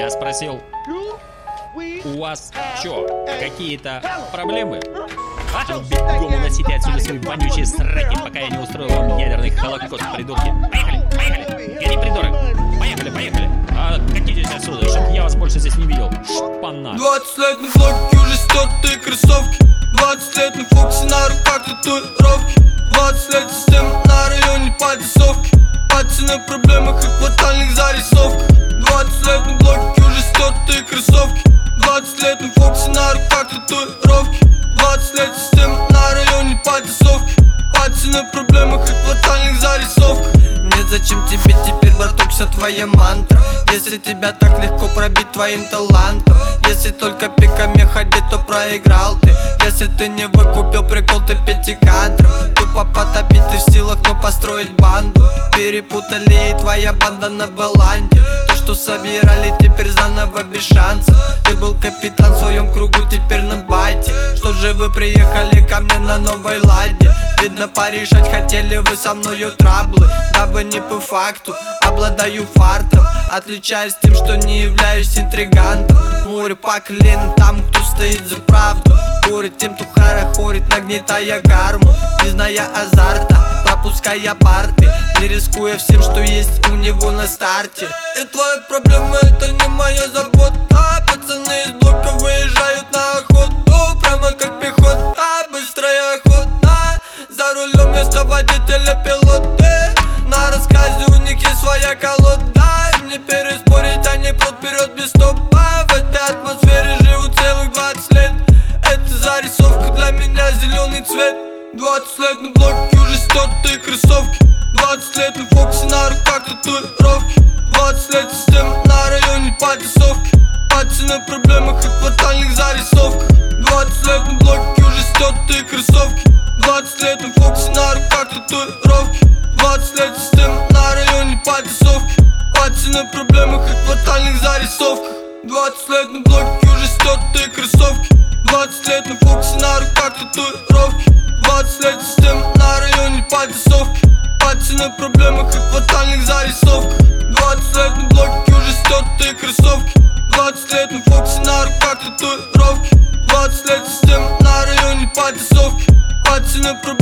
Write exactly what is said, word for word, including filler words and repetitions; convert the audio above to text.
Я спросил, у вас чё, какие-то проблемы? А? Бегом уносите отсюда свои вонючие сраки, пока я не устроил вам ядерный холокост, придурки. Поехали, поехали, гони, придурок. Поехали, поехали. А катитесь отсюда, чтоб я вас больше здесь не видел. Шпана. Двадцать лет на флоке, уже стертые кроссовки. Двадцать лет на фокусе, на руках татуировки. Двадцать лет система на районе подтасовки. Пацаны в проблемах и квартальных зарисовках. Двадцать лет на блоке, уже стертые кроссовки. Двадцать лет на фокусе, на руках татуировки. Двадцать лет система на районе подтасовки. Пацаны в проблемах и квартальных зарисовках. Нет, зачем тебе теперь, браток, вся твоя мантра? Если тебя так легко пробить твоим талантом. Если только пиками ходить, то проиграл ты. Если ты не выкупил прикол, ты пятикадров. Тупо потопить ты в силах, но построить банду. Перепутали, и твоя банда на баланде. То, что собирали, теперь заново без шансов. Ты был капитан в своем кругу, теперь на байте. Что же вы приехали ко мне на новой ладе? Видно, порешать хотели вы со мною траблы. Дабы не по факту, обладаю фартом. Отличаюсь тем, что не являюсь интригантом. Море по колено там, кто стоит за правду. Курит тем, кто хорохорит, нагнетая гарму. Не зная азарта, пропуская парты. Не рискуя всем, что есть у него на старте. И твои проблемы, это не моя забота. Пацаны из блока выезжают на охоту. Прямо как пехота, быстрая охота. За рулем место водителя пилоты. На рассказе у них есть своя колода. Им не переспорить, они прут вперед без стопа. В этой атмосфере живут целых двадцать лет. Это зарисовка для меня зеленый цвет. Двадцать лет на блоке, уже стертые кроссовки. Двадцать лет на фокусе, на руках татуировки. Двадцать лет система на районе подтасовки. Пацаны в проблемах и квартальных зарисовках. Двадцать лет на блоке, уже стертые кроссовки. Двадцать лет на фокусе, на руках татуировки. Двадцать лет система на районе подтасовки. Пацаны в проблемах и квартальных зарисовках. Двадцать лет на блоке, уже стертые кроссовки. Двадцать лет на фокусе, на руках татуировки. Двадцать лет система на районе подтасовки. Пацаны в проблемах и квартальных зарисовках. Двадцать лет на блоке, уже стертые кроссовки. Двадцать лет на фокусе, на руках татуировки. Двадцать лет система на районе подтасовки. Пацаны в проблемах